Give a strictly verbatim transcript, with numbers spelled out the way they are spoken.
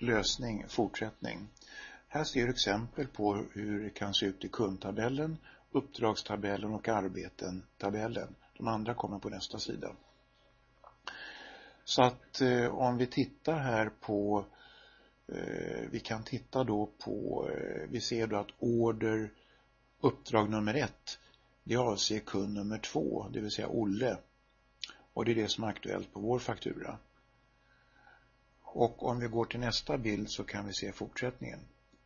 lösning, fortsättning. Här ser du exempel på hur det kan se ut i kundtabellen, uppdragstabellen och arbeten-tabellen. De andra kommer på nästa sida. Så att eh, om vi tittar här på, eh, vi kan titta då på, eh, vi ser då att order, uppdrag nummer ett, det avser kund nummer två, det vill säga Olle. Och det är det som är aktuellt på vår faktura. Och om vi går till nästa bild så kan vi se fortsättningen.